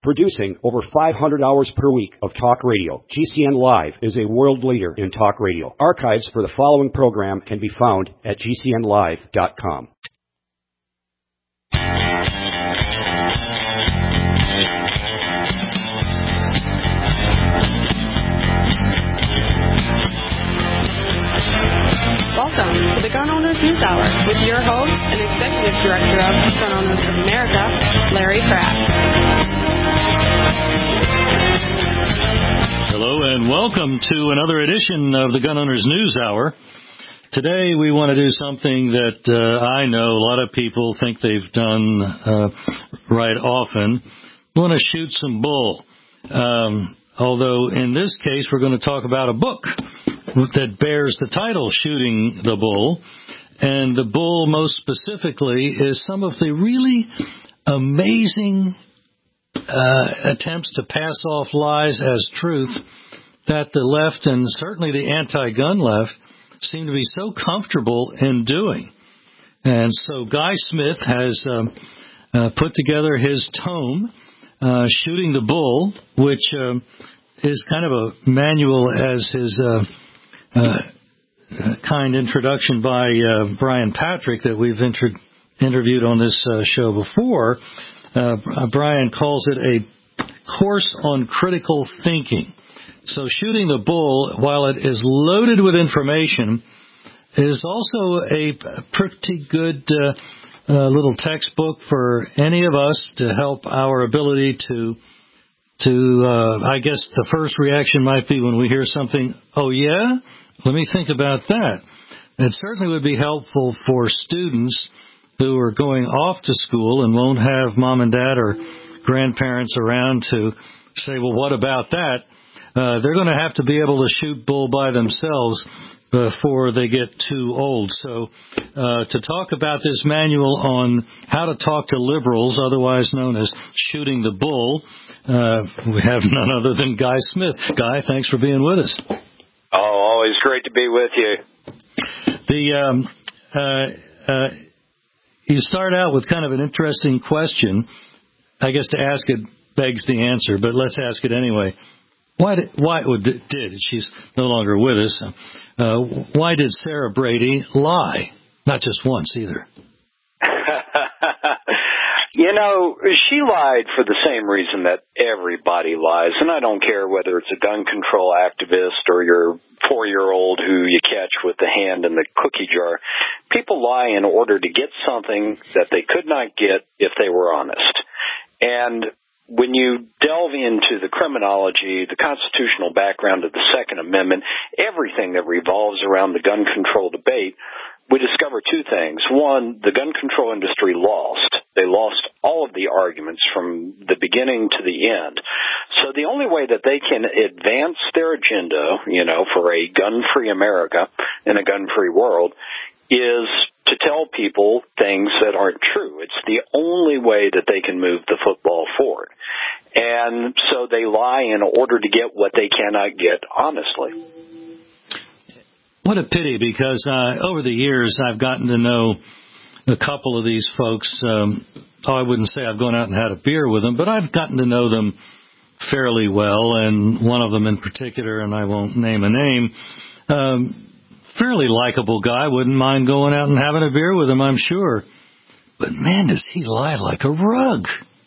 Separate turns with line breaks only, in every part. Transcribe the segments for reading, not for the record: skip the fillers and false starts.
Producing over 500 hours per week of talk radio, GCN Live is a world leader in talk radio. Archives for the following program can be found at GCNlive.com.
Welcome to the Gun Owners News Hour with your host and Executive Director of Gun Owners of America, Larry Pratt.
Hello and welcome to another edition of the Gun Owners News Hour. Today we want to do something that I know a lot of people think they've done right often. We want to shoot some bull. Although in this case we're going to talk about a book that bears the title Shooting the Bull. And the bull, most specifically, is some of the really amazing attempts to pass off lies as truth that the left, and certainly the anti-gun left, seem to be so comfortable in doing. And so Guy Smith has put together his tome, Shooting the Bull, which is kind of a manual as his kind introduction by Brian Patrick that we've interviewed on this show before. Brian calls it a course on critical thinking. So Shooting the Bull, while it is loaded with information, is also a pretty good little textbook for any of us to help our ability to I guess the first reaction might be when we hear something, oh yeah? Let me think about that. It certainly would be helpful for students who are going off to school and won't have mom and dad or grandparents around to say, well, what about that? They're going to have to be able to shoot bull by themselves before they get too old. So to talk about this manual on how to talk to liberals, otherwise known as Shooting the Bull, we have none other than Guy Smith. Guy, thanks for being with us.
Oh, always great to be with you.
You start out with kind of an interesting question. I guess to ask it begs the answer, but let's ask it anyway. She's no longer with us. Why did Sarah Brady lie? Not just once either.
You know, she lied for the same reason that everybody lies, and I don't care whether it's a gun control activist or your 4-year-old who you catch with the hand in the cookie jar. People lie in order to get something that they could not get if they were honest. And when you delve into the criminology, the constitutional background of the Second Amendment, everything that revolves around the gun control debate, we discover two things. One, the gun control industry lost. They lost all of the arguments from the beginning to the end. So the only way that they can advance their agenda, for a gun-free America and a gun-free world is to tell people things that aren't true. It's the only way that they can move the football forward. And so they lie in order to get what they cannot get honestly.
What a pity, because over the years I've gotten to know a couple of these folks. I wouldn't say I've gone out and had a beer with them, but I've gotten to know them fairly well, and one of them in particular, and I won't name a name, fairly likable guy. Wouldn't mind going out and having a beer with him, I'm sure. But, man, does he lie like a rug.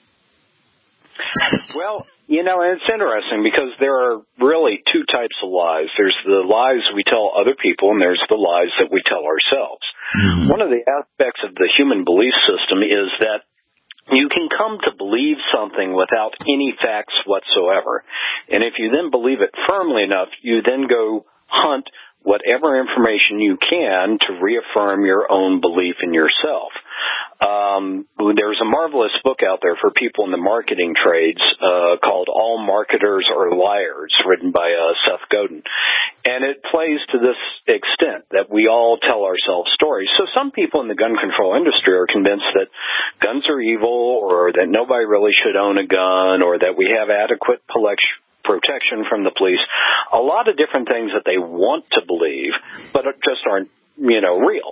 Well, it's interesting because there are really two types of lies. There's the lies we tell other people, and there's the lies that we tell ourselves. Mm-hmm. One of the aspects of the human belief system is that you can come to believe something without any facts whatsoever. And if you then believe it firmly enough, you then go hunt whatever information you can to reaffirm your own belief in yourself. There's a marvelous book out there for people in the marketing trades called All Marketers Are Liars, written by Seth Godin. And it plays to this extent that we all tell ourselves stories. So some people in the gun control industry are convinced that guns are evil, or that nobody really should own a gun, or that we have adequate protection from the police. A lot of different things that they want to believe, but just aren't, real.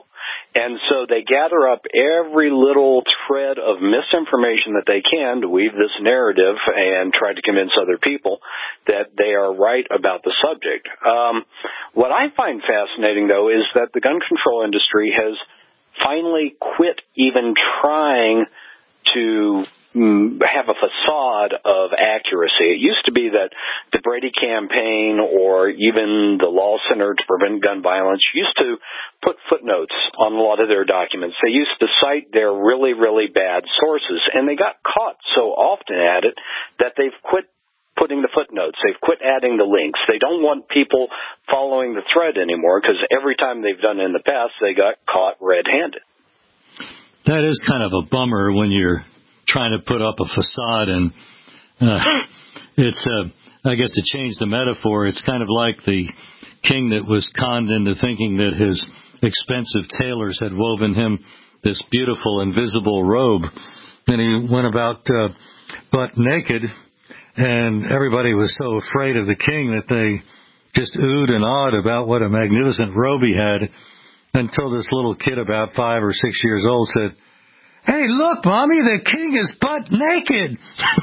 And so they gather up every little thread of misinformation that they can to weave this narrative and try to convince other people that they are right about the subject. What I find fascinating, though, is that the gun control industry has finally quit even trying to have a facade of accuracy. It used to be that the Brady campaign or even the Law Center to Prevent Gun Violence used to put footnotes on a lot of their documents. They used to cite their really, really bad sources, and they got caught so often at it that they've quit putting the footnotes. They've quit adding the links. They don't want people following the thread anymore because every time they've done it in the past, they got caught red-handed.
That is kind of a bummer when you're trying to put up a facade, and it's, I guess to change the metaphor, it's kind of like the king that was conned into thinking that his expensive tailors had woven him this beautiful invisible robe. Then he went about butt naked, and everybody was so afraid of the king that they just oohed and awed about what a magnificent robe he had, until this little kid about 5 or 6 years old said, "Hey, look, Mommy, the king is butt naked."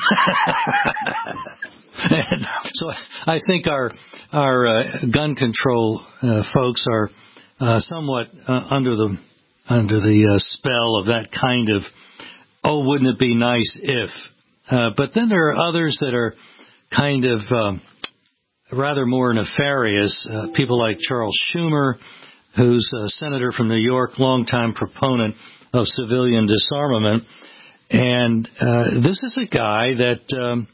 And so I think our gun control folks are somewhat under the spell of that kind of, oh, wouldn't it be nice if? But then there are others that are kind of rather more nefarious. People like Charles Schumer, who's a senator from New York, longtime proponent of civilian disarmament. And this is a guy that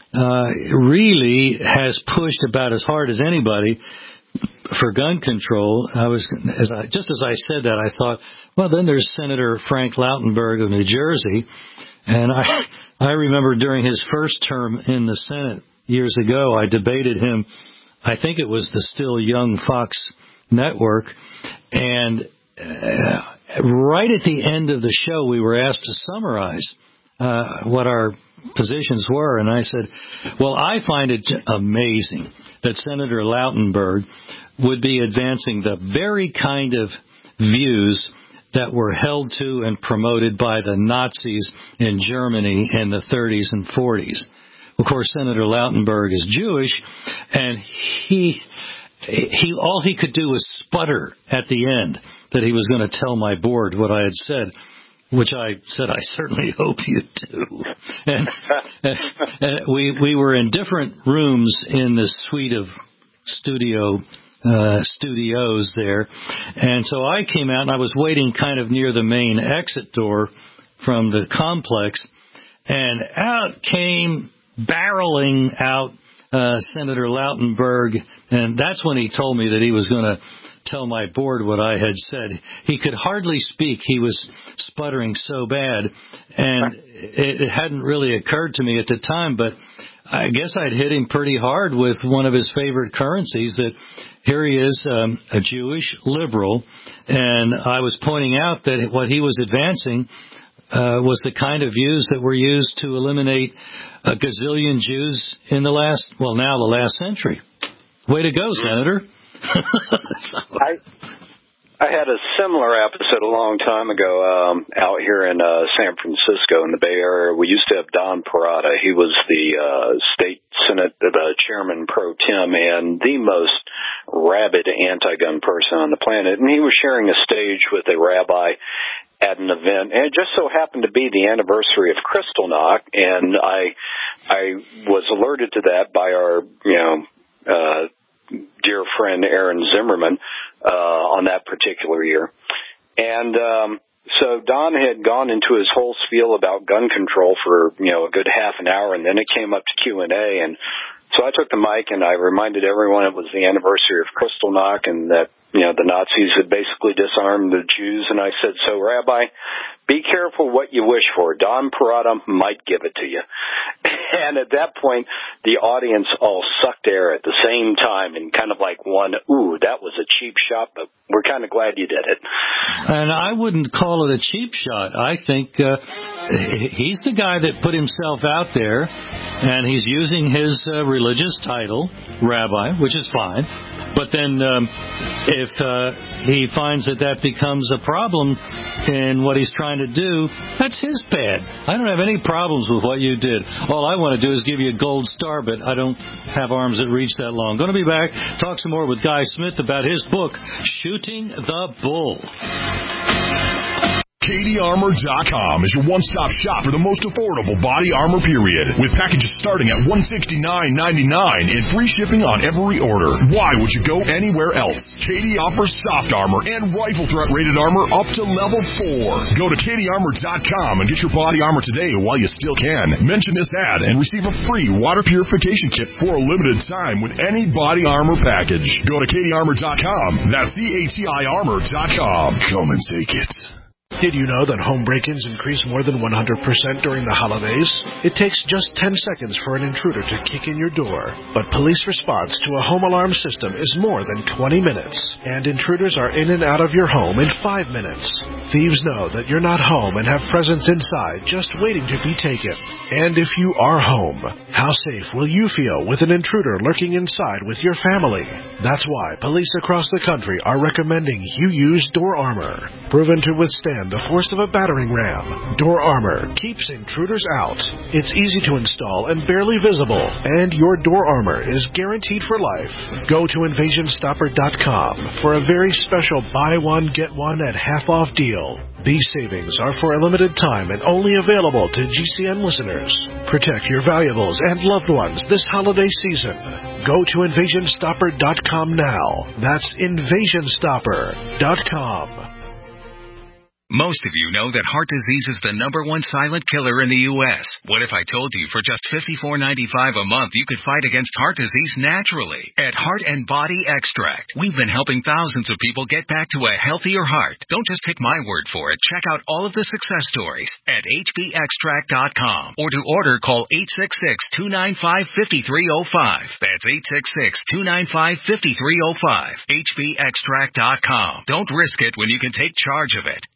really has pushed about as hard as anybody for gun control. Just as I said that, I thought, well, then there's Senator Frank Lautenberg of New Jersey. And I remember during his first term in the Senate years ago, I debated him. I think it was the still young Fox network. And right at the end of the show, we were asked to summarize what our positions were. And I said, well, I find it amazing that Senator Lautenberg would be advancing the very kind of views that were held to and promoted by the Nazis in Germany in the 30s and 40s. Of course, Senator Lautenberg is Jewish, and he all he could do was sputter at the end that he was going to tell my board what I had said, which I said, I certainly hope you do. And we were in different rooms in this suite of studios there. And so I came out, and I was waiting kind of near the main exit door from the complex, and out came, barreling out, Senator Lautenberg, and that's when he told me that he was going to tell my board what I had said. He could hardly speak. He was sputtering so bad, and it hadn't really occurred to me at the time, but I guess I'd hit him pretty hard with one of his favorite currencies, that here he is, a Jewish liberal, and I was pointing out that what he was advancing was the kind of views that were used to eliminate a gazillion Jews in the last century. Way to go, Senator.
I had a similar episode a long time ago out here in San Francisco in the Bay Area. We used to have Don Parada. He was the state Senate chairman pro tem and the most rabid anti-gun person on the planet. And he was sharing a stage with a rabbi at an event, and it just so happened to be the anniversary of Kristallnacht, and I was alerted to that by our dear friend Aaron Zimmerman on that particular year. And so Don had gone into his whole spiel about gun control for a good half an hour, and then it came up to Q&A, and so I took the mic and I reminded everyone it was the anniversary of Kristallnacht and that the Nazis had basically disarmed the Jews, and I said, so Rabbi, be careful what you wish for. Don Perrotta might give it to you. And at that point, the audience all sucked air at the same time and kind of like one, ooh, that was a cheap shot, but we're kind of glad you did it.
And I wouldn't call it a cheap shot. I think he's the guy that put himself out there, and he's using his religious title, rabbi, which is fine. But then if he finds that becomes a problem in what he's trying to do, that's his bad. I don't have any problems with what you did. All I want to do is give you a gold star, but I don't have arms that reach that long. Going to be back, talk some more with Guy Smith about his book, Shooting the Bull.
KDArmor.com is your one-stop shop for the most affordable body armor, period. With packages starting at $169.99 and free shipping on every order. Why would you go anywhere else? KD offers soft armor and rifle threat rated armor up to level 4. Go to KDArmor.com and get your body armor today while you still can. Mention this ad and receive a free water purification kit for a limited time with any body armor package. Go to KDArmor.com. That's CATIarmor.com. Come and take it.
Did you know that home break-ins increase more than 100% during the holidays? It takes just 10 seconds for an intruder to kick in your door. But police response to a home alarm system is more than 20 minutes. And intruders are in and out of your home in 5 minutes. Thieves know that you're not home and have presents inside just waiting to be taken. And if you are home, how safe will you feel with an intruder lurking inside with your family? That's why police across the country are recommending you use Door Armor. Proven to withstand the force of a battering ram, Door Armor keeps intruders out. It's easy to install and barely visible, and your Door Armor is guaranteed for life. Go to InvasionStopper.com for a very special buy one, get one at half-off deal. These savings are for a limited time and only available to GCN listeners. Protect your valuables and loved ones this holiday season. Go to InvasionStopper.com now. That's InvasionStopper.com.
Most of you know that heart disease is the #1 silent killer in the U.S. What if I told you for just $54.95 a month you could fight against heart disease naturally? At Heart and Body Extract, we've been helping thousands of people get back to a healthier heart. Don't just take my word for it. Check out all of the success stories at hbextract.com. Or to order, call 866-295-5305. That's 866-295-5305. hbextract.com. Don't risk it when you can take charge of it.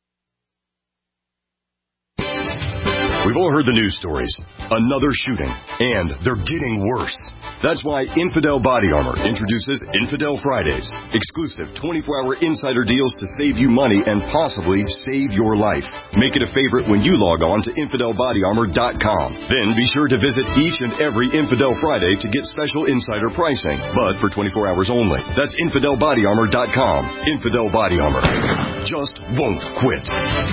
We've all heard the news stories. Another shooting. And they're getting worse. That's why Infidel Body Armor introduces Infidel Fridays. Exclusive 24-hour insider deals to save you money and possibly save your life. Make it a favorite when you log on to InfidelBodyArmor.com. Then be sure to visit each and every Infidel Friday to get special insider pricing, but for 24 hours only. That's InfidelBodyArmor.com. Infidel Body Armor. Just won't quit.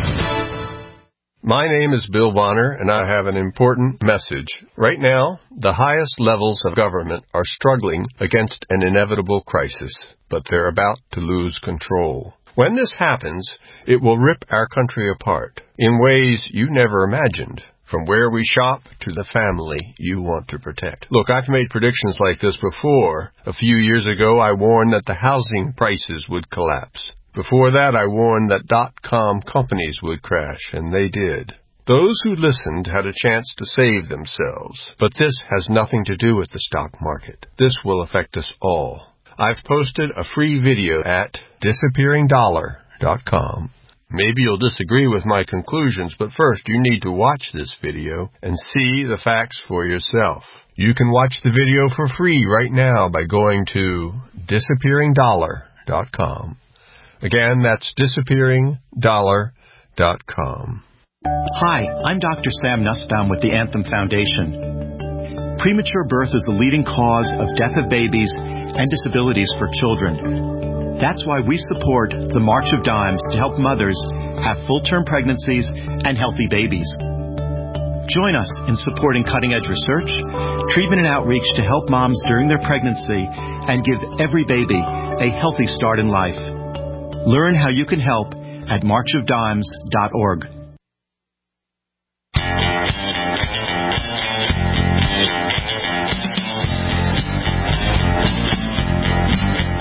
My name is Bill Bonner, and I have an important message. Right now, the highest levels of government are struggling against an inevitable crisis, but they're about to lose control. When this happens, it will rip our country apart in ways you never imagined, from where we shop to the family you want to protect. Look, I've made predictions like this before. A few years ago, I warned that the housing prices would collapse. Before that, I warned that .com companies would crash, and they did. Those who listened had a chance to save themselves. But this has nothing to do with the stock market. This will affect us all. I've posted a free video at disappearingdollar.com. Maybe you'll disagree with my conclusions, but first you need to watch this video and see the facts for yourself. You can watch the video for free right now by going to disappearingdollar.com. Again, that's disappearingdollar.com.
Hi, I'm Dr. Sam Nussbaum with the Anthem Foundation. Premature birth is the leading cause of death of babies and disabilities for children. That's why we support the March of Dimes to help mothers have full-term pregnancies and healthy babies. Join us in supporting cutting-edge research, treatment, and outreach to help moms during their pregnancy and give every baby a healthy start in life. Learn how you can help at marchofdimes.org.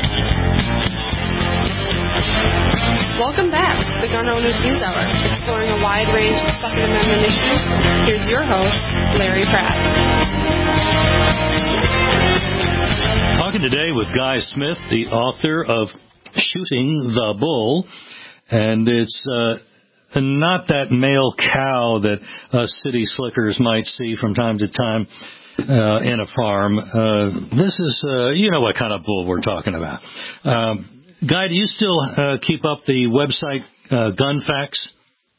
Welcome back to the Gun Owners News Hour, exploring a your host, Larry Pratt.
Talking today with Guy Smith, the author of Shooting the Bull, and it's not that male cow that us city slickers might see from time to time in a farm. This is, you know what kind of bull we're talking about. Guy, do you still keep up the website Gun Facts?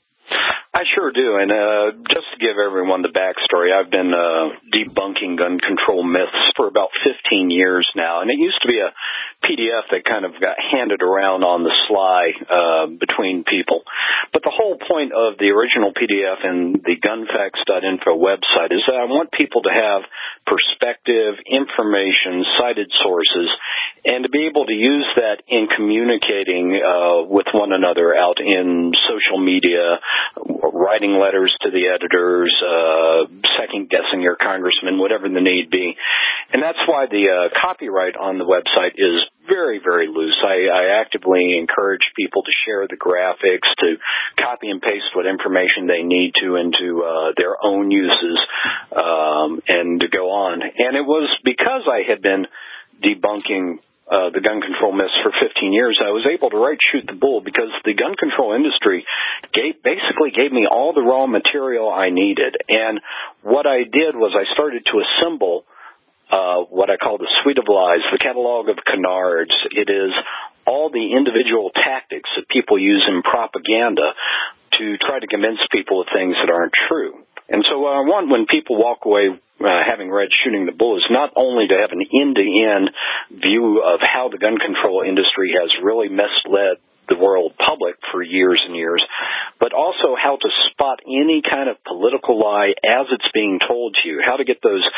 I sure do, and just to give everyone the backstory, I've been debunking gun control myths for about 15 years now, and it used to be a PDF that kind of got handed around on the sly between people. But the whole point of the original PDF and the gunfacts.info website is that I want people to have perspective, information, cited sources, and to be able to use that in communicating with one another out in social media, writing letters to the editors, second-guessing your congressman, whatever the need be. And that's why the copyright on the website is very, very loose. I actively encourage people to share the graphics, to copy and paste what information they need to into their own uses, and to go on. And it was because I had been debunking the gun control myths for 15 years, I was able to write Shoot the Bull because the gun control industry basically gave me all the raw material I needed. And what I did was I started to assemble what I call the Suite of Lies, the catalog of canards. It is all the individual tactics that people use in propaganda to try to convince people of things that aren't true. And so what I want when people walk away having read Shooting the Bull is not only to have an end-to-end view of how the gun control industry has really misled the world public for years and years, but also how to spot any kind of political lie as it's being told to you, how to get those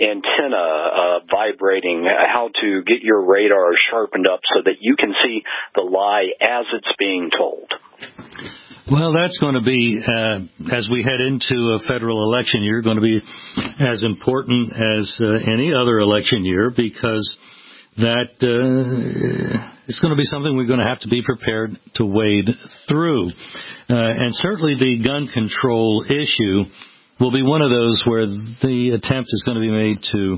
antenna vibrating, how to get your radar sharpened up so that you can see the lie as it's being told.
Well, that's going to be, as we head into a federal election year, going to be as important as any other election year, because that it's going to be something we're going to have to be prepared to wade through. And certainly the gun control issue will be one of those where the attempt is going to be made to,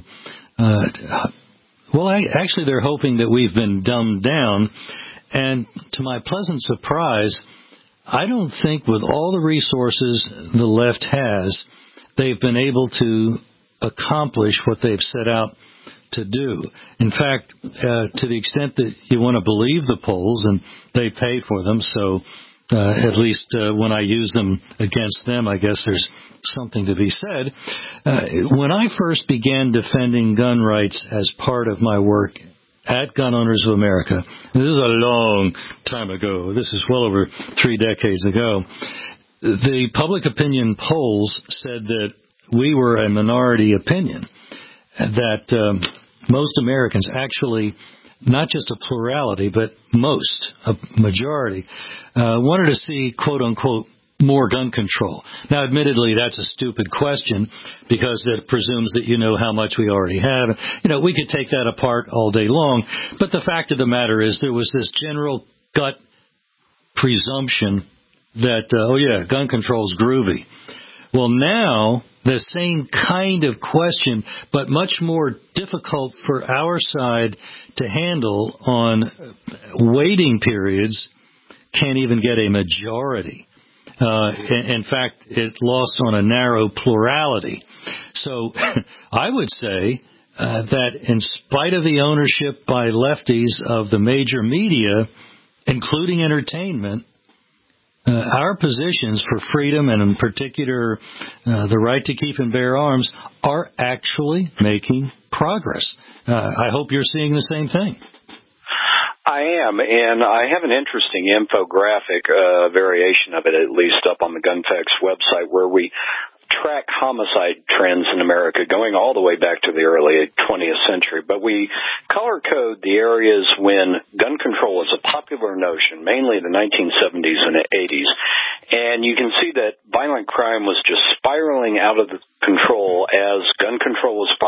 actually they're hoping that we've been dumbed down. And to my pleasant surprise, I don't think with all the resources the left has, they've been able to accomplish what they've set out to do. In fact, to the extent that you want to believe the polls, and they pay for them, so at least when I use them against them, I guess there's something to be said. When I first began defending gun rights as part of my work at Gun Owners of America, this is a long time ago, this is well over 3 decades ago, the public opinion polls said that we were a minority opinion, that most Americans, actually not just a plurality, but a majority, wanted to see, quote-unquote, more gun control. Now, admittedly, that's a stupid question because it presumes that you know how much we already have. You know, we could take that apart all day long, but the fact of the matter is there was this general gut presumption that, gun control's groovy. Well, now, the same kind of question, but much more difficult for our side to handle on waiting periods, can't even get a majority. In fact, it lost on a narrow plurality. So I would say that in spite of the ownership by lefties of the major media, including entertainment, our positions for freedom, and in particular the right to keep and bear arms, are actually making progress. I hope you're seeing the same thing.
I am, and I have an interesting infographic variation of it, at least up on the GunFacts website, where we track homicide trends in America going all the way back to the early 20th century. But we color code the areas when gun control was a popular notion, mainly the 1970s and 80s. And you can see that violent crime was just spiraling out of control as gun control was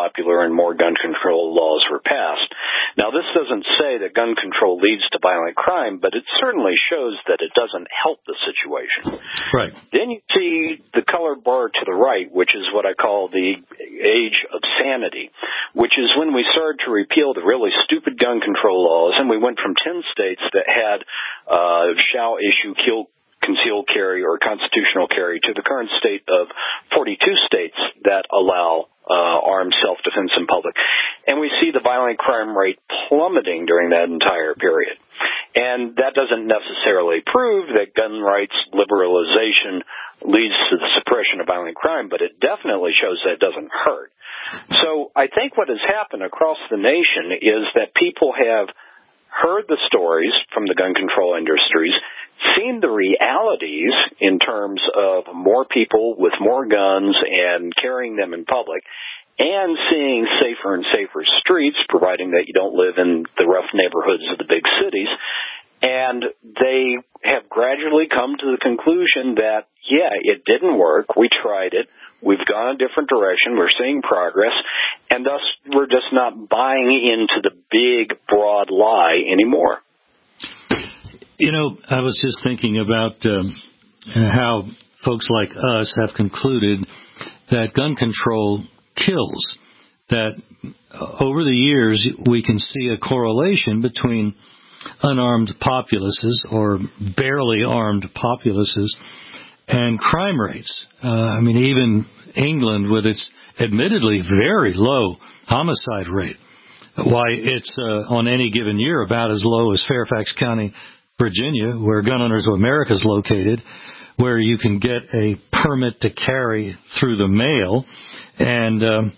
popular and more gun control laws were passed. Now, this doesn't say that gun control leads to violent crime, but it certainly shows that it doesn't help the situation.
Right.
Then you see the colored bar to the right, which is what I call the age of sanity, which is when we started to repeal the really stupid gun control laws, and we went from 10 states that had shall issue concealed carry or constitutional carry to the current state of 42 states that allow armed self-defense in public. And we see the violent crime rate plummeting during that entire period. And that doesn't necessarily prove that gun rights liberalization leads to the suppression of violent crime, but it definitely shows that it doesn't hurt. So I think what has happened across the nation is that people have heard the stories from the gun control industries, seen the realities in terms of more people with more guns and carrying them in public, and seeing safer and safer streets, providing that you don't live in the rough neighborhoods of the big cities. And they have gradually come to the conclusion that, yeah, it didn't work. We tried it. We've gone a different direction. We're seeing progress. And thus, we're just not buying into the big, broad lie anymore.
You know, I was just thinking about how folks like us have concluded that gun control kills, that over the years we can see a correlation between unarmed populaces or barely armed populaces and crime rates. I mean, even England, with its admittedly very low homicide rate, why it's on any given year about as low as Fairfax County, Virginia, where Gun Owners of America is located, where you can get a permit to carry through the mail, and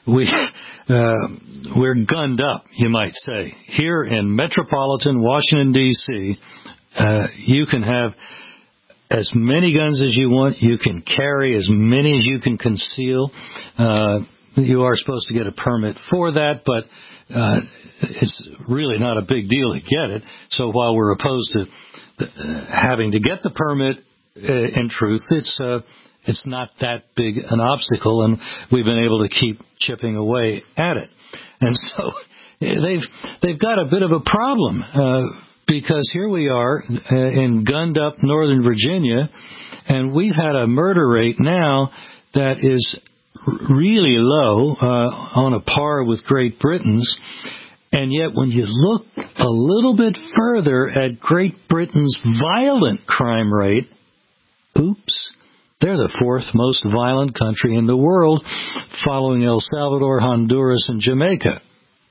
we're gunned up, you might say. Here in metropolitan Washington, D.C., you can have as many guns as you want. You can carry as many as you can conceal. You are supposed to get a permit for that, but it's really not a big deal to get it. So while we're opposed to having to get the permit, in truth, it's not that big an obstacle, and we've been able to keep chipping away at it. And so they've got a bit of a problem because here we are in gunned up Northern Virginia, and we've had a murder rate now that is really low, on a par with Great Britain's. And yet when you look a little bit further at Great Britain's violent crime rate, oops, they're the fourth most violent country in the world, following El Salvador, Honduras, and Jamaica.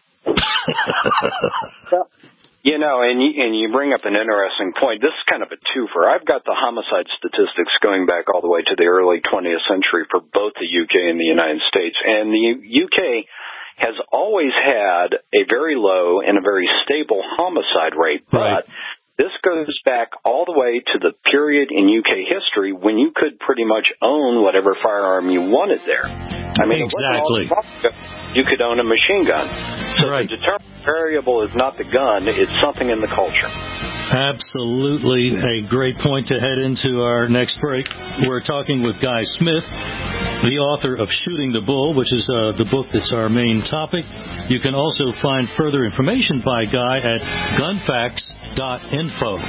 You know, and you bring up an interesting point. This is kind of a twofer. I've got the homicide statistics going back all the way to the early 20th century for both the UK and the United States. And the UK has always had a very low and a very stable homicide rate, but this goes back all the way to the period in UK history when you could pretty much own whatever firearm you wanted there. I mean,
exactly.
You could own a machine gun. So the determinant variable is not the gun, it's something in the culture.
Absolutely a great point to head into our next break. We're talking with Guy Smith, the author of Shooting the Bull, which is the book that's our main topic. You can also find further information by Guy at gunfacts.info.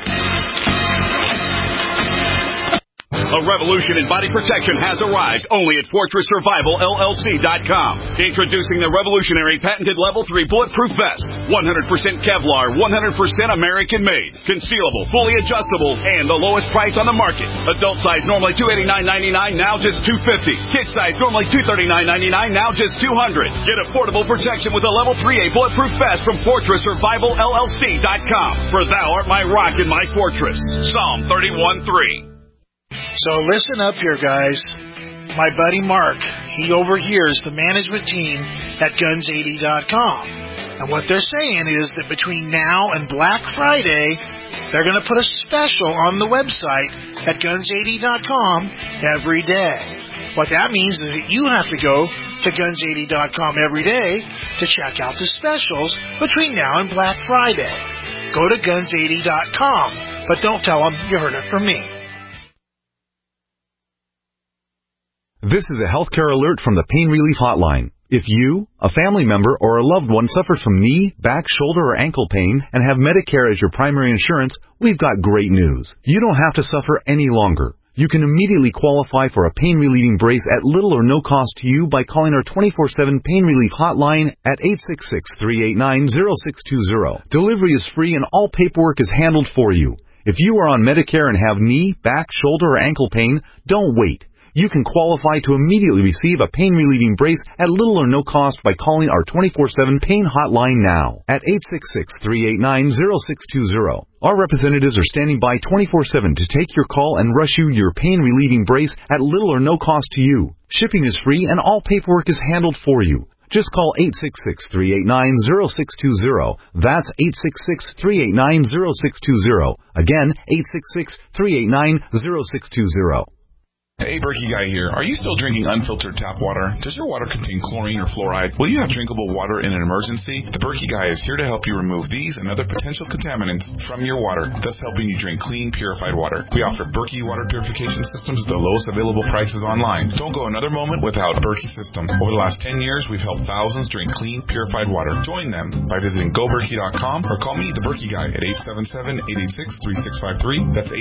A revolution in body protection has arrived only at FortressSurvivalLLC.com. Introducing the revolutionary patented Level 3 Bulletproof Vest. 100% Kevlar, 100% American-made. Concealable, fully adjustable, and the lowest price on the market. Adult size normally $289.99, now just $250. Kid size normally $239.99, now just $200. Get affordable protection with a Level 3A Bulletproof Vest from FortressSurvivalLLC.com. For thou art my rock and my fortress. Psalm 31:3.
So listen up here, guys. My buddy Mark, he overhears the management team at Guns80.com. And what they're saying is that between now and Black Friday, they're going to put a special on the website at Guns80.com every day. What that means is that you have to go to Guns80.com every day to check out the specials between now and Black Friday. Go to Guns80.com, but don't tell them you heard it from me.
This is a healthcare alert from the Pain Relief Hotline. If you, a family member, or a loved one suffers from knee, back, shoulder, or ankle pain and have Medicare as your primary insurance, we've got great news. You don't have to suffer any longer. You can immediately qualify for a pain-relieving brace at little or no cost to you by calling our 24/7 pain relief hotline at 866-389-0620. Delivery is free and all paperwork is handled for you. If you are on Medicare and have knee, back, shoulder, or ankle pain, don't wait. You can qualify to immediately receive a pain-relieving brace at little or no cost by calling our 24/7 pain hotline now at 866-389-0620. Our representatives are standing by 24/7 to take your call and rush you your pain-relieving brace at little or no cost to you. Shipping is free and all paperwork is handled for you. Just call 866-389-0620. That's 866-389-0620. Again, 866-389-0620.
Hey, Berkey Guy here. Are you still drinking unfiltered tap water? Does your water contain chlorine or fluoride? Will you have drinkable water in an emergency? The Berkey Guy is here to help you remove these and other potential contaminants from your water, thus helping you drink clean, purified water. We offer Berkey water purification systems at the lowest available prices online. Don't go another moment without Berkey system. Over the last 10 years, we've helped thousands drink clean, purified water. Join them by visiting GoBerkey.com or call me, the Berkey Guy, at 877-886-3653. That's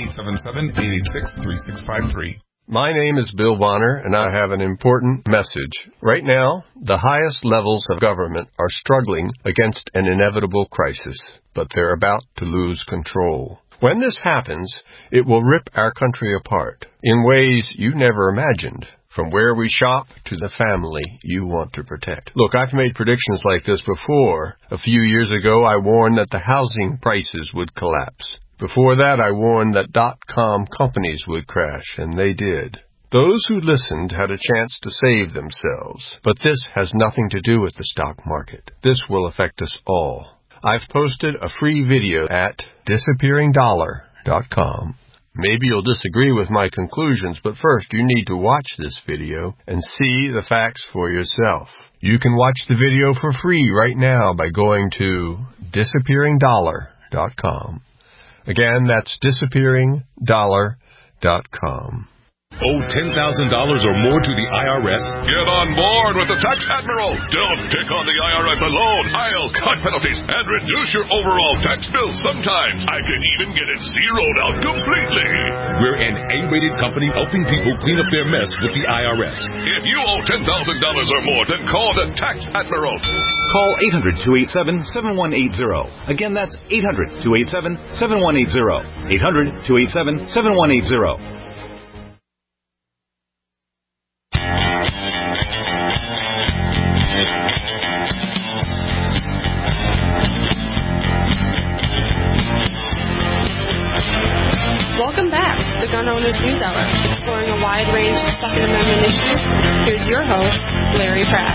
877-886-3653.
My name is Bill Bonner, and I have an important message. Right now, the highest levels of government are struggling against an inevitable crisis, but they're about to lose control. When this happens, it will rip our country apart in ways you never imagined, from where we shop to the family you want to protect. Look, I've made predictions like this before. A few years ago, I warned that the housing prices would collapse. Before that, I warned that .com companies would crash, and they did. Those who listened had a chance to save themselves. But this has nothing to do with the stock market. This will affect us all. I've posted a free video at disappearingdollar.com. Maybe you'll disagree with my conclusions, but first you need to watch this video and see the facts for yourself. You can watch the video for free right now by going to disappearingdollar.com. Again, that's disappearingdollar.com.
Owe $10,000 or more to the IRS? Get on board with the Tax Admiral. Don't pick on the IRS alone. I'll cut penalties and reduce your overall tax bill. Sometimes I can even get it zeroed out completely. We're an A-rated company helping people clean up their mess with the IRS. If you owe $10,000 or more, then call the Tax Admiral.
Call 800-287-7180. Again, that's 800-287-7180. 800-287-7180.
Welcome back to the Gun Owners News Hour, exploring a wide range of Second Amendment issues. Here's your host, Larry Pratt.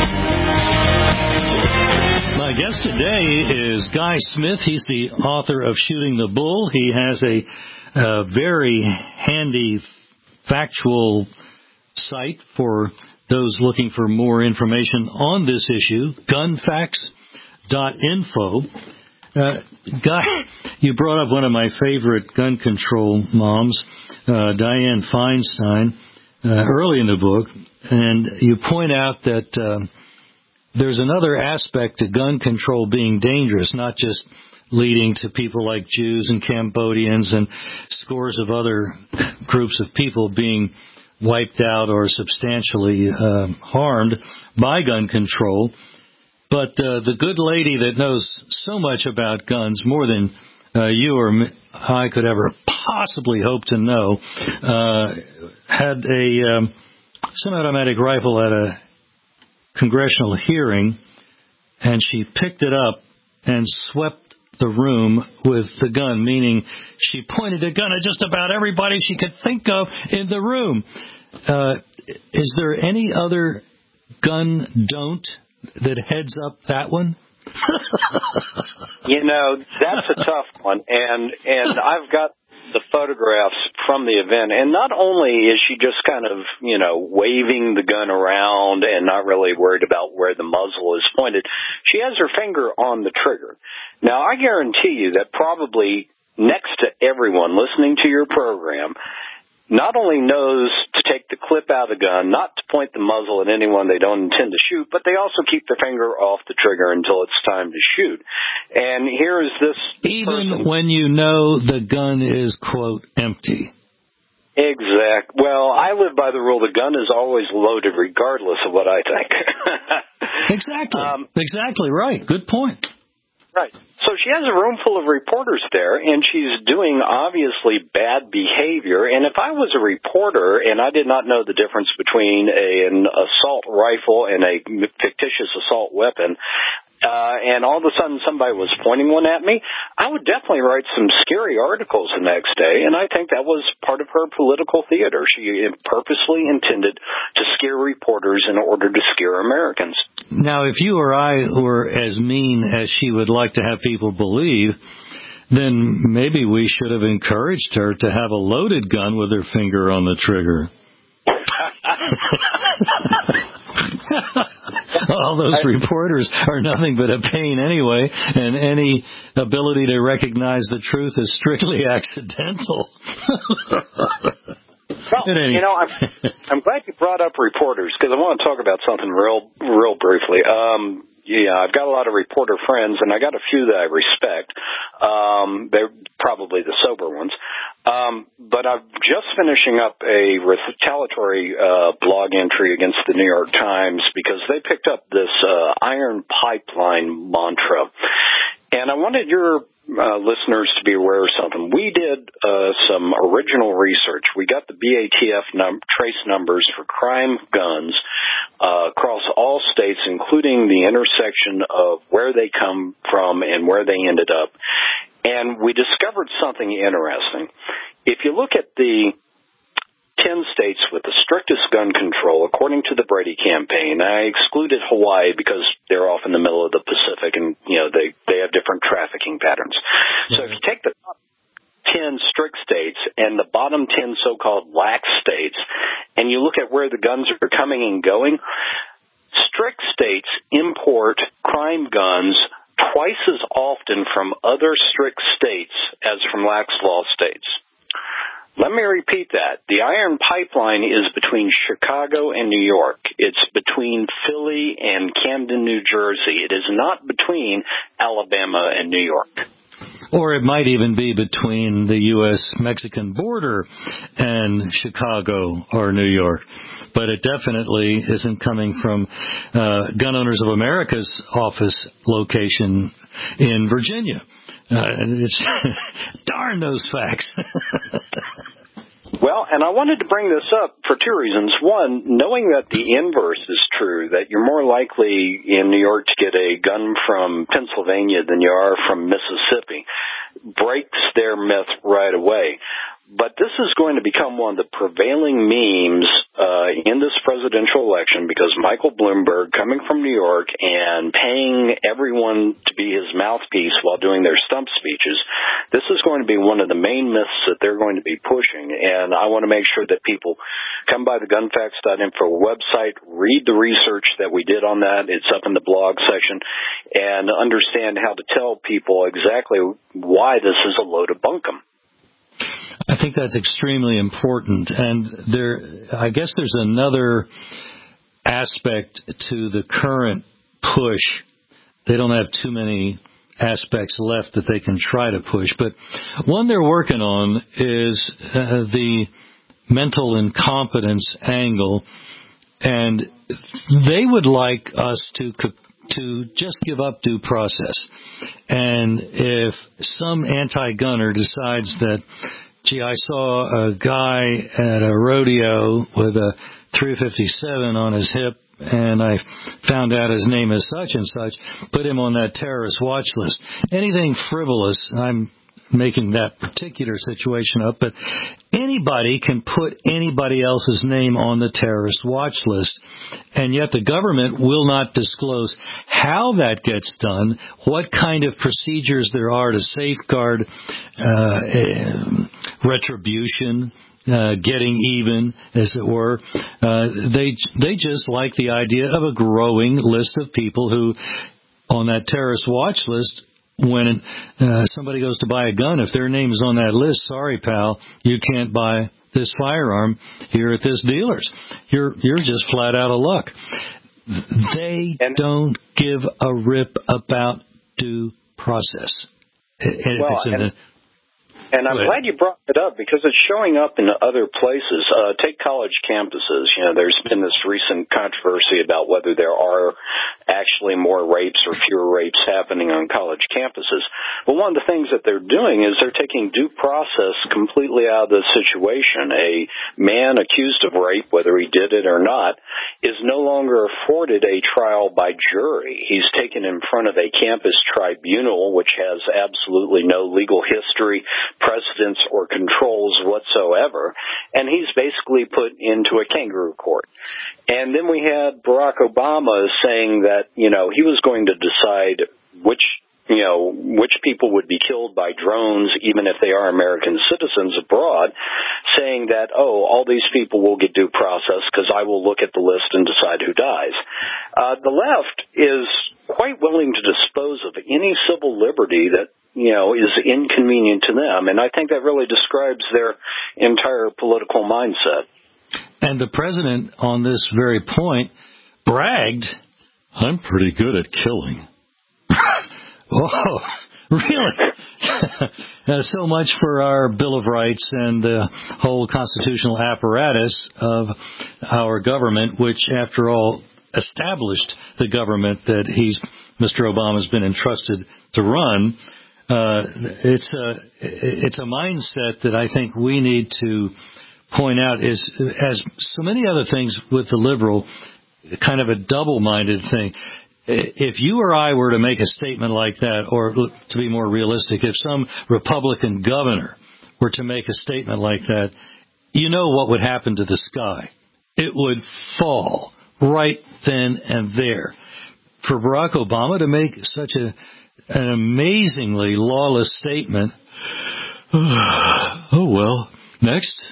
My guest today is Guy Smith. He's the author of Shooting the Bull. He has a very handy factual site for those looking for more information on this issue, gunfacts.info. Guy, you brought up one of my favorite gun control moms, Dianne Feinstein, early in the book, and you point out that there's another aspect to gun control being dangerous, not just leading to people like Jews and Cambodians and scores of other groups of people being wiped out or substantially harmed by gun control. But the good lady that knows so much about guns, more than you or I could ever possibly hope to know, had a semi-automatic rifle at a congressional hearing, and she picked it up and swept the room with the gun, meaning she pointed the gun at just about everybody she could think of in the room. Is there any other gun don't that heads up that one?
You know, that's a tough one, and I've got the photographs from the event, and not only is she just kind of, waving the gun around and not really worried about where the muzzle is pointed, she has her finger on the trigger. Now, I guarantee you that probably next to everyone listening to your program, not only knows to take the clip out of the gun, not to point the muzzle at anyone they don't intend to shoot, but they also keep their finger off the trigger until it's time to shoot. And here is this
even when you know the gun is, quote, empty.
Exact. Well, I live by the rule the gun is always loaded regardless of what I think.
Exactly. Exactly right. Good point.
Right. So she has a room full of reporters there, and she's doing obviously bad behavior. And if I was a reporter and I did not know the difference between an assault rifle and a fictitious assault weapon, and all of a sudden somebody was pointing one at me, I would definitely write some scary articles the next day, and I think that was part of her political theater. She purposely intended to scare reporters in order to scare Americans.
Now, if you or I were as mean as she would like to have people believe, then maybe we should have encouraged her to have a loaded gun with her finger on the trigger. All those reporters are nothing but a pain anyway, and any ability to recognize the truth is strictly accidental.
Well, you know, I'm glad you brought up reporters, because I want to talk about something real briefly. Yeah, I've got a lot of reporter friends, and I got a few that I respect. They're probably the sober ones. But I'm just finishing up a retaliatory blog entry against the New York Times because they picked up this iron pipeline mantra. And I wanted your listeners to be aware of something. We did some original research. We got the BATF trace numbers for crime guns across all states, including the intersection of where they come from and where they ended up. And we discovered something interesting. If you look at the 10 states with the strictest gun control, according to the Brady campaign, I excluded Hawaii because they're off in the middle of the Pacific and, you know, they have different trafficking patterns. So if you take the top 10 strict states and the bottom 10 so-called lax states, and you look at where the guns are coming and going, strict states import crime guns twice as often from other strict states as from lax law states. Let me repeat that. The iron pipeline is between Chicago and New York. It's between Philly and Camden, New Jersey. It is not between Alabama and New York.
Or it might even be between the U.S.-Mexican border and Chicago or New York. But it definitely isn't coming from Gun Owners of America's office location in Virginia. It's darn those facts.
Well, and I wanted to bring this up for two reasons. One, knowing that the inverse is true, that you're more likely in New York to get a gun from Pennsylvania than you are from Mississippi, breaks their myth right away. But this is going to become one of the prevailing memes in this presidential election because Michael Bloomberg, coming from New York and paying everyone to be his mouthpiece while doing their stump speeches, this is going to be one of the main myths that they're going to be pushing. And I want to make sure that people come by the gunfacts.info website, read the research that we did on that. It's up in the blog section, and understand how to tell people exactly why this is a load of bunkum.
I think that's extremely important. And I guess there's another aspect to the current push. They don't have too many aspects left that they can try to push. But one they're working on is the mental incompetence angle. And they would like us to just give up due process. And if some anti-gunner decides that, gee, I saw a guy at a rodeo with a .357 on his hip, and I found out his name is such and such, put him on that terrorist watch list. Anything frivolous, I'm making that particular situation up, but anybody can put anybody else's name on the terrorist watch list, and yet the government will not disclose how that gets done, what kind of procedures there are to safeguard retribution, getting even, as it were. They just like the idea of a growing list of people who, on that terrorist watch list, when somebody goes to buy a gun, if their name is on that list, sorry, pal, you can't buy this firearm here at this dealer's. You're just flat out of luck. They don't give a rip about due process.
And I'm glad you brought it up because it's showing up in other places. Take college campuses. You know, there's been this recent controversy about whether there are actually more rapes or fewer rapes happening on college campuses. But one of the things that they're doing is they're taking due process completely out of the situation. A man accused of rape, whether he did it or not, is no longer afforded a trial by jury. He's taken in front of a campus tribunal, which has absolutely no legal history, precedents, or controls whatsoever, and he's basically put into a kangaroo court. And then we had Barack Obama saying that, you know, he was going to decide which people would be killed by drones, even if they are American citizens abroad, saying that, all these people will get due process because I will look at the list and decide who dies. The left is quite willing to dispose of any civil liberty that, you know, is inconvenient to them, and I think that really describes their entire political mindset.
And the president, on this very point, bragged, "I'm pretty good at killing." Whoa, really? So much for our Bill of Rights and the whole constitutional apparatus of our government, which, after all, established the government that Mr. Obama's been entrusted to run. It's a mindset that I think we need to point out is, as so many other things with the liberal, kind of a double-minded thing. If you or I were to make a statement like that, or to be more realistic, if some Republican governor were to make a statement like that, you know what would happen to the sky. It would fall right then and there. For Barack Obama to make such an amazingly lawless statement, oh well, next.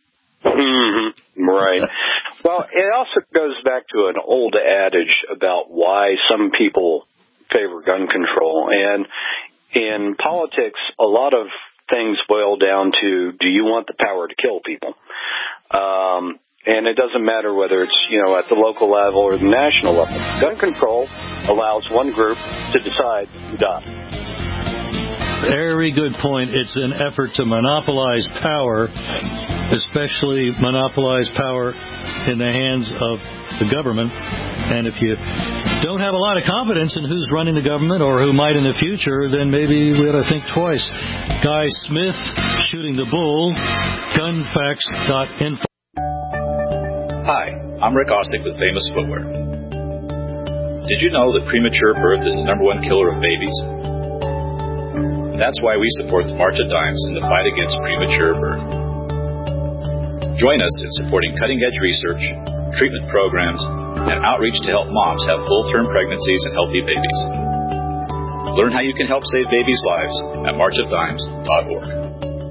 Right. Well, it also goes back to an old adage about why some people favor gun control. And in politics, a lot of things boil down to, do you want the power to kill people? And it doesn't matter whether it's, you know, at the local level or the national level. Gun control allows one group to decide who dies.
Very good point. It's an effort to monopolize power, especially monopolize power in the hands of the government. And if you don't have a lot of confidence in who's running the government or who might in the future, then maybe we ought to think twice. Guy Smith, Shooting the Bull, gunfacts.info.
Hi, I'm Rick Ossick with Famous Footwear. Did you know that premature birth is the #1 killer of babies? That's why we support the March of Dimes in the fight against premature birth. Join us in supporting cutting-edge research, treatment programs, and outreach to help moms have full-term pregnancies and healthy babies. Learn how you can help save babies' lives at marchofdimes.org.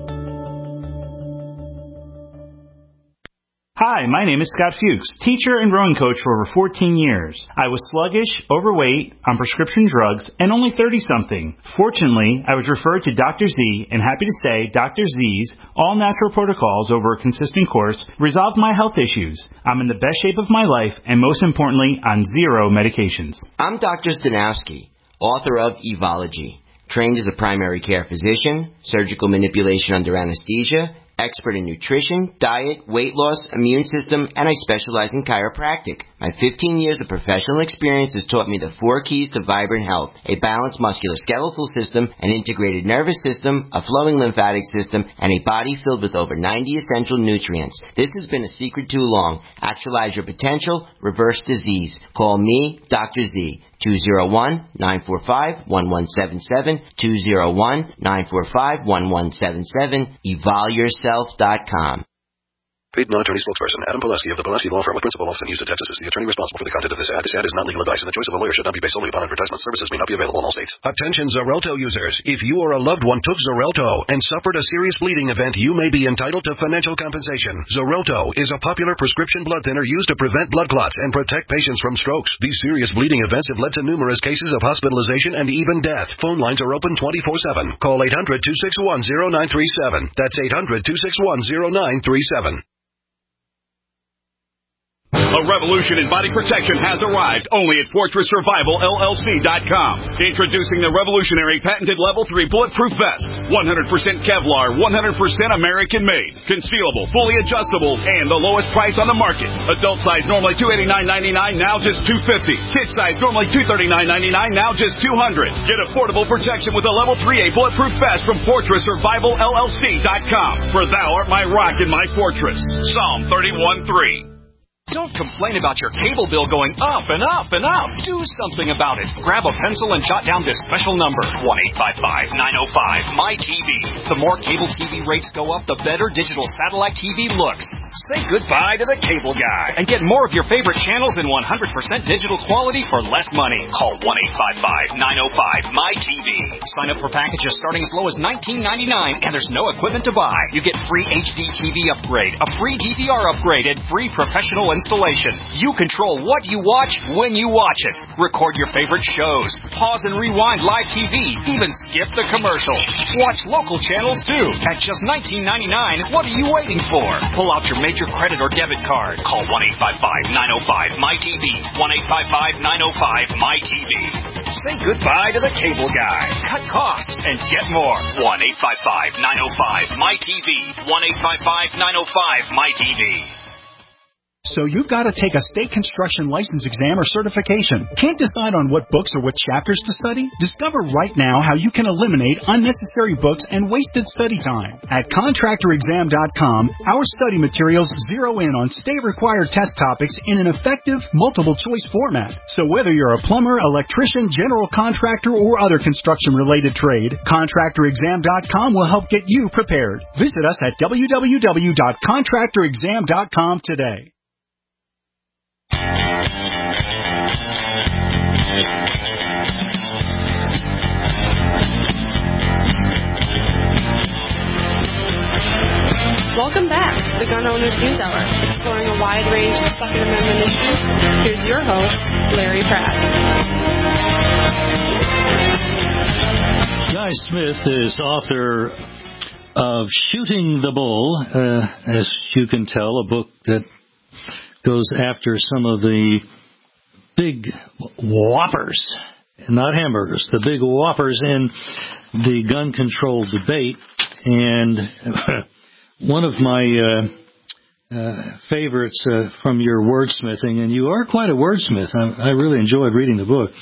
Hi, my name is Scott Fuchs, teacher and rowing coach for over 14 years. I was sluggish, overweight, on prescription drugs, and only 30-something. Fortunately, I was referred to Dr. Z, and happy to say Dr. Z's all-natural protocols over a consistent course resolved my health issues. I'm in the best shape of my life, and most importantly, on 0 medications.
I'm Dr. Stanowski, author of Evology, trained as a primary care physician, surgical manipulation under anesthesia, expert in nutrition, diet, weight loss, immune system, and I specialize in chiropractic. My 15 years of professional experience has taught me the 4 keys to vibrant health: a balanced musculoskeletal system, an integrated nervous system, a flowing lymphatic system, and a body filled with over 90 essential nutrients. This has been a secret too long. Actualize your potential, reverse disease. Call me, Dr. Z. 201-945-1177, 201-945-1177, evolyourself.com.
Paid non-attorney spokesperson Adam Pileski of the Pileski Law Firm with principal office in Houston, Texas is the attorney responsible for the content of this ad. This ad is not legal advice, and the choice of a lawyer should not be based solely upon advertisement. Services may not be available in all states. Attention Xarelto users. If you or a loved one took Xarelto and suffered a serious bleeding event, you may be entitled to financial compensation. Xarelto is a popular prescription blood thinner used to prevent blood clots and protect patients from strokes. These serious bleeding events have led to numerous cases of hospitalization and even death. Phone lines are open 24/7. Call 800-261-0937. That's 800-261-0937.
A revolution in body protection has arrived only at FortressSurvivalLLC.com. Introducing the revolutionary patented Level 3 Bulletproof Vest. 100% Kevlar, 100% American-made. Concealable, fully adjustable, and the lowest price on the market. Adult size normally $289.99, now just $250. Kid size normally $239.99, now just $200. Get affordable protection with a Level 3A Bulletproof Vest from FortressSurvivalLLC.com. For thou art my rock and my fortress. Psalm 31:3.
Don't complain about your cable bill going up and up and up. Do something about it. Grab a pencil and jot down this special number, 1-855-905-MY-TV. The more cable TV rates go up, the better digital satellite TV looks. Say goodbye to the cable guy and get more of your favorite channels in 100% digital quality for less money. Call 1-855-905-MY-TV. Sign up for packages starting as low as $19.99, and there's no equipment to buy. You get free HD TV upgrade, a free DVR upgrade, and free professional installation. You control what you watch when you watch it. Record your favorite shows. Pause and rewind live TV. Even skip the commercial. Watch local channels too. At just $19.99, what are you waiting for? Pull out your major credit or debit card. Call 1-855-905-MY-TV. 1-855-905-MY-TV. Say goodbye to the cable guy. Cut costs and get more. 1-855-905-MY-TV. 1-855-905-MY-TV.
So you've got to take a state construction license exam or certification. Can't decide on what books or what chapters to study? Discover right now how you can eliminate unnecessary books and wasted study time. At ContractorExam.com, our study materials zero in on state-required test topics in an effective, multiple-choice format. So whether you're a plumber, electrician, general contractor, or other construction-related trade, ContractorExam.com will help get you prepared. Visit us at www.ContractorExam.com today.
Welcome back to the Gun Owners News Hour, exploring a wide range of Second Amendment issues. Here's your host, Larry Pratt.
Guy Smith is author of Shooting the Bull, as you can tell, a book that goes after some of the big whoppers, not hamburgers, the big whoppers in the gun control debate. And one of my favorites from your wordsmithing, and you are quite a wordsmith. I really enjoyed reading the book.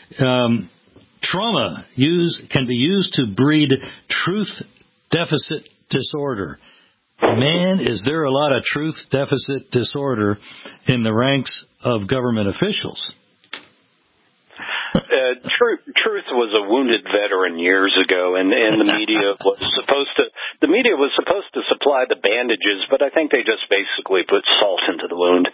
Trauma can be used to breed truth deficit disorder. Man, is there a lot of truth deficit disorder in the ranks of government officials.
Truth was a wounded veteran years ago, and the media was supposed to supply the bandages, but I think they just basically put salt into the wound.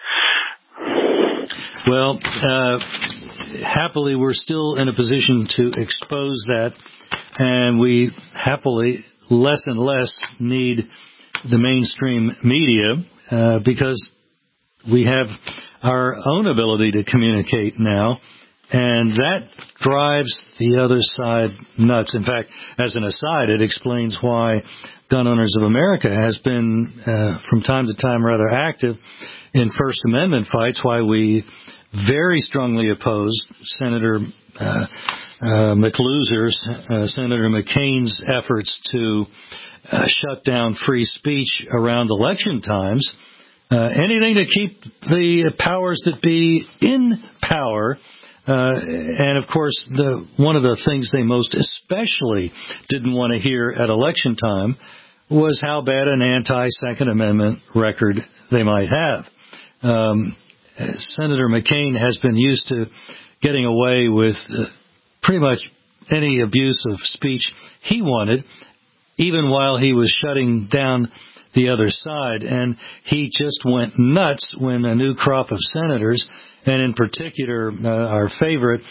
Well, happily, we're still in a position to expose that, and we happily less and less need the mainstream media because we have our own ability to communicate now. And that drives the other side nuts. In fact, as an aside, it explains why Gun Owners of America has been, from time to time, rather active in First Amendment fights, why we very strongly oppose Senator McLoser's, Senator McCain's efforts to shut down free speech around election times. Anything to keep the powers that be in power. And, of course, one of the things they most especially didn't want to hear at election time was how bad an anti-Second Amendment record they might have. Senator McCain has been used to getting away with pretty much any abuse of speech he wanted, even while he was shutting down the other side. And he just went nuts when a new crop of senators, and in particular our favorite,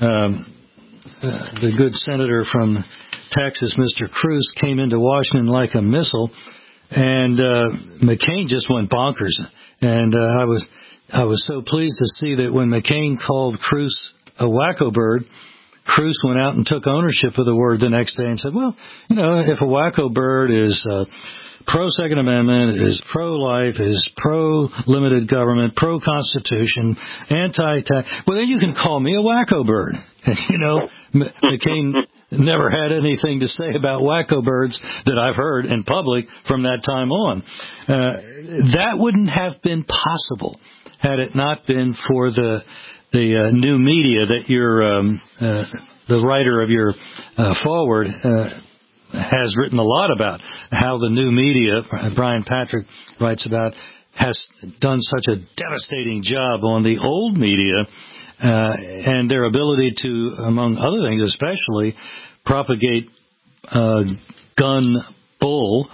the good senator from Texas, Mr. Cruz, came into Washington like a missile, and McCain just went bonkers. And I was so pleased to see that when McCain called Cruz a wacko bird, Cruz went out and took ownership of the word the next day and said, well, if a wacko bird is pro-Second Amendment, is pro-life, is pro-limited government, pro-Constitution, anti-tax, well, then you can call me a wacko bird. And, McCain never had anything to say about wacko birds that I've heard in public from that time on. That wouldn't have been possible had it not been for the new media that the writer of your foreword has written a lot about, how the new media, Brian Patrick writes about, has done such a devastating job on the old media and their ability to, among other things especially, propagate gun bull.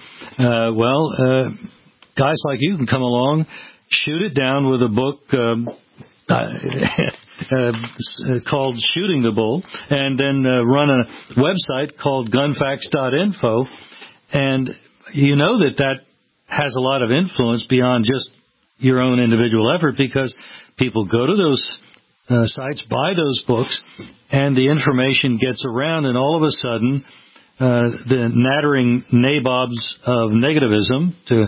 Guys like you can come along, shoot it down with a book called Shooting the Bull, and then run a website called gunfacts.info, and that has a lot of influence beyond just your own individual effort, because people go to those sites, buy those books, and the information gets around, and all of a sudden the nattering nabobs of negativism, to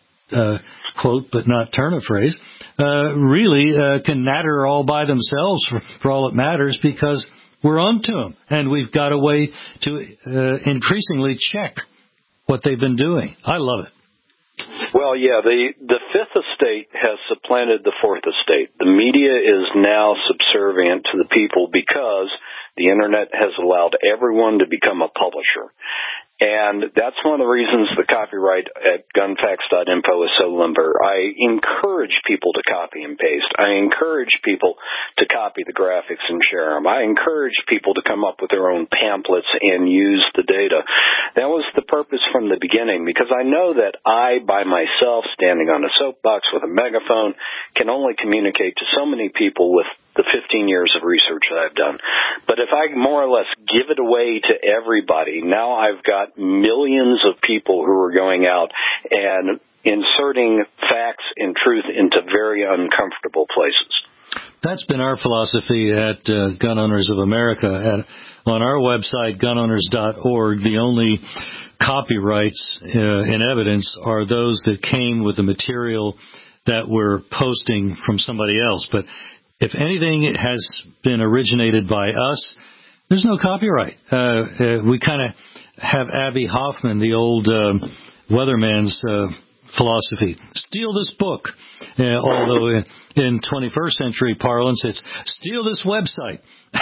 quote but not turn a phrase, really can natter all by themselves for all it matters, because we're onto them, and we've got a way to increasingly check what they've been doing. I love it.
Well, yeah, the Fifth Estate has supplanted the Fourth Estate. The media is now subservient to the people because the Internet has allowed everyone to become a publisher. And that's one of the reasons the copyright at gunfacts.info is so limber. I encourage people to copy and paste. I encourage people to copy the graphics and share them. I encourage people to come up with their own pamphlets and use the data. That was the purpose from the beginning, because I know that I, by myself, standing on a soapbox with a megaphone, can only communicate to so many people with the 15 years of research that I've done. But if I more or less give it away to everybody, now I've got millions of people who are going out and inserting facts and truth into very uncomfortable places.
That's been our philosophy at Gun Owners of America. On our website, gunowners.org, the only copyrights in evidence are those that came with the material that we're posting from somebody else. But if anything has been originated by us, there's no copyright. We kind of have Abby Hoffman, the old weatherman's philosophy. Steal this book. Although in 21st century parlance, it's steal this website.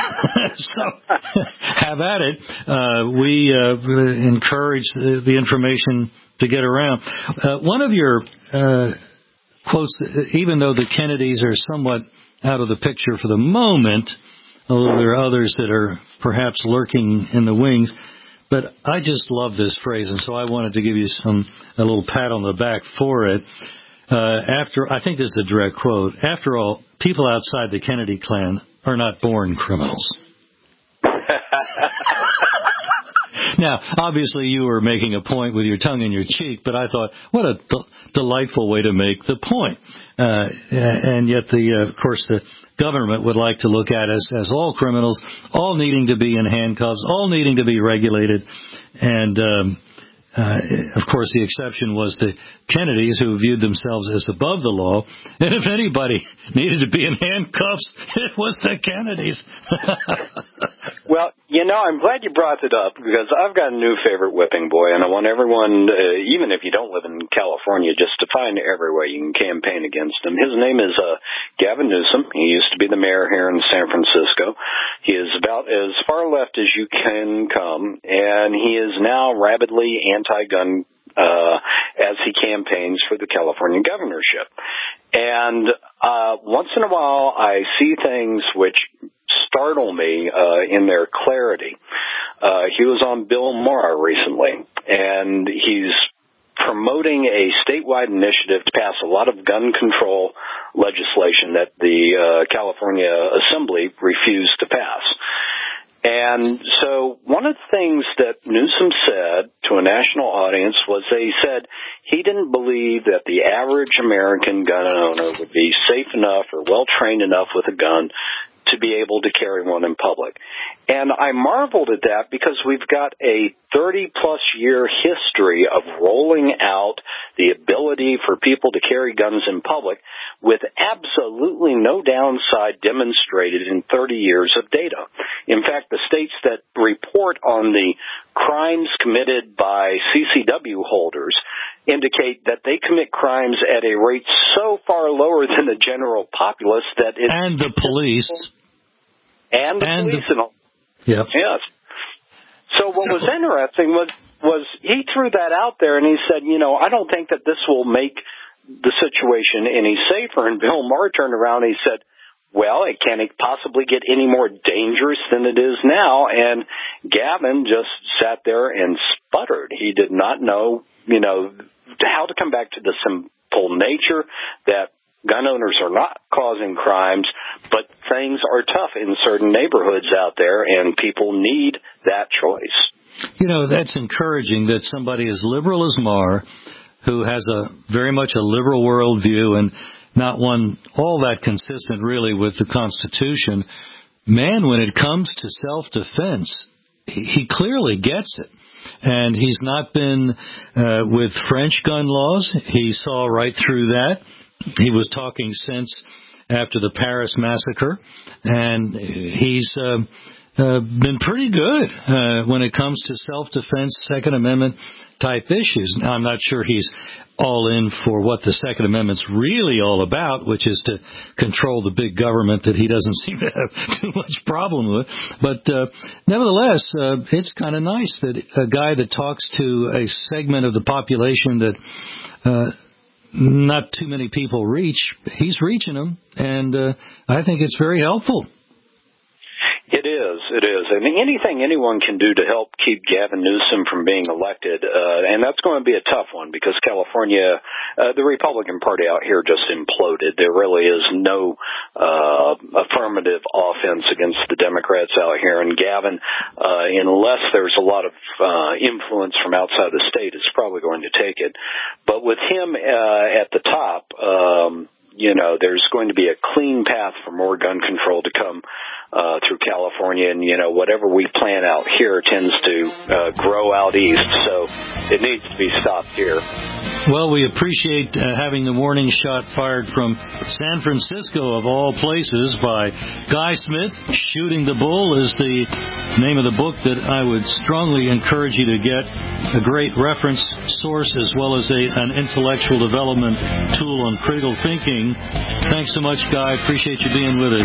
So have at it. We encourage the information to get around. One of your quotes, even though the Kennedys are somewhat out of the picture for the moment, although there are others that are perhaps lurking in the wings. But I just love this phrase, and so I wanted to give you a little pat on the back for it. I think this is a direct quote. After all, people outside the Kennedy clan are not born criminals. Now, obviously, you were making a point with your tongue in your cheek, but I thought, what a delightful way to make the point. And yet, of course, the government would like to look at us as all criminals, all needing to be in handcuffs, all needing to be regulated. And, of course, the exception was the Kennedys, who viewed themselves as above the law. And if anybody needed to be in handcuffs, it was the Kennedys.
Well, I'm glad you brought it up, because I've got a new favorite whipping boy, and I want everyone, even if you don't live in California, just to find every way you can campaign against him. His name is Gavin Newsom. He used to be the mayor here in San Francisco. He is about as far left as you can come, and he is now rabidly anti-gun as he campaigns for the California governorship. And once in a while, I see things which startle me in their clarity. He was on Bill Maher recently, and he's promoting a statewide initiative to pass a lot of gun control legislation that the California Assembly refused to pass. And so one of the things that Newsom said to a national audience was that he said he didn't believe that the average American gun owner would be safe enough or well-trained enough with a gun to be able to carry one in public. And I marveled at that because we've got a 30-plus year history of rolling out the ability for people to carry guns in public with absolutely no downside demonstrated in 30 years of data. In fact, the states that report on the crimes committed by CCW holders indicate that they commit crimes at a rate so far lower than the general populace that it...
And the police.
And the police and all.
Yep.
Yes. So what was interesting was he threw that out there and he said, I don't think that this will make the situation any safer. And Bill Maher turned around and he said, well, it can't possibly get any more dangerous than it is now. And Gavin just sat there and sputtered. He did not know, how to come back to the simple nature that gun owners are not causing crimes, but things are tough in certain neighborhoods out there, and people need that choice.
That's encouraging that somebody as liberal as Maher, who has very much a liberal worldview and not one all that consistent really with the Constitution, man, when it comes to self-defense, he clearly gets it. And he's not been with French gun laws. He saw right through that. He was talking sense after the Paris massacre, and he's been pretty good when it comes to self-defense, Second Amendment type issues. Now, I'm not sure he's all in for what the Second Amendment's really all about, which is to control the big government that he doesn't seem to have too much problem with. But nevertheless, it's kind of nice that a guy that talks to a segment of the population that not too many people reach, he's reaching them, and I think it's very helpful.
It is. I mean, anything anyone can do to help keep Gavin Newsom from being elected, and that's going to be a tough one because California, the Republican Party out here just imploded. There really is no affirmative offense against the Democrats out here, and Gavin, unless there's a lot of influence from outside the state, is probably going to take it. But with him at the top, there's going to be a clean path for more gun control to come through California, and whatever we plan out here tends to grow out east, so it needs to be stopped here.
Well, we appreciate having the warning shot fired from San Francisco, of all places, by Guy Smith. Shooting the Bull is the name of the book that I would strongly encourage you to get. A great reference source as well as an intellectual development tool on critical thinking. Thanks so much, Guy. Appreciate you being with us.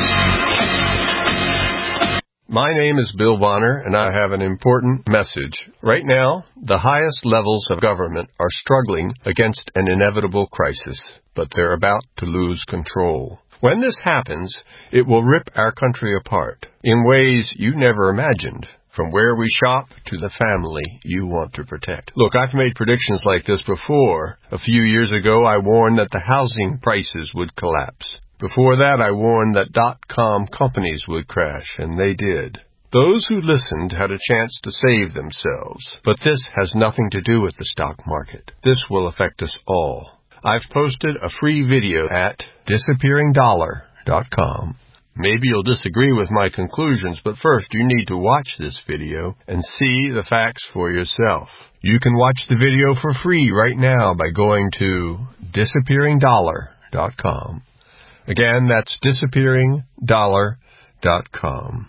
My name is Bill Bonner, and I have an important message. Right now, the highest levels of government are struggling against an inevitable crisis, but they're about to lose control. When this happens, it will rip our country apart in ways you never imagined, from where we shop to the family you want to protect. Look, I've made predictions like this before. A few years ago, I warned that the housing prices would collapse. Before that, I warned that .com companies would crash, and they did. Those who listened had a chance to save themselves. But this has nothing to do with the stock market. This will affect us all. I've posted a free video at disappearingdollar.com. Maybe you'll disagree with my conclusions, but first you need to watch this video and see the facts for yourself. You can watch the video for free right now by going to disappearingdollar.com. Again, that's disappearingdollar.com.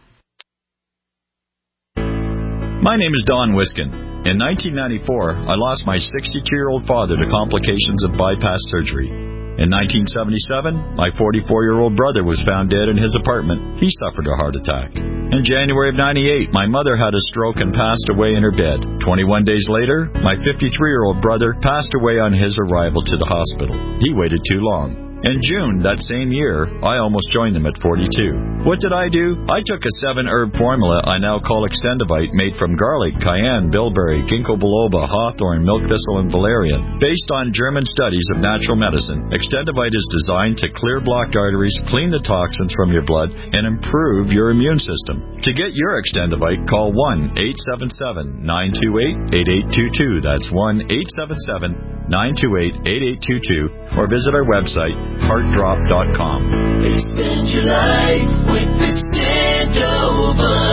My name is Don Wiskin. In 1994, I lost my 62-year-old father to complications of bypass surgery. In 1977, my 44-year-old brother was found dead in his apartment. He suffered a heart attack. In January of 98, my mother had a stroke and passed away in her bed. 21 days later, my 53-year-old brother passed away on his arrival to the hospital. He waited too long. In June that same year, I almost joined them at 42. What did I do? I took a 7-herb formula I now call Extendivite, made from garlic, cayenne, bilberry, ginkgo biloba, hawthorn, milk thistle, and valerian. Based on German studies of natural medicine, Extendivite is designed to clear blocked arteries, clean the toxins from your blood, and improve your immune system. To get your Extendivite, call 1-877-928-8822. That's 1-877-928-8822, or visit our website, heartdrop.com.
Expand your life with Extendovite.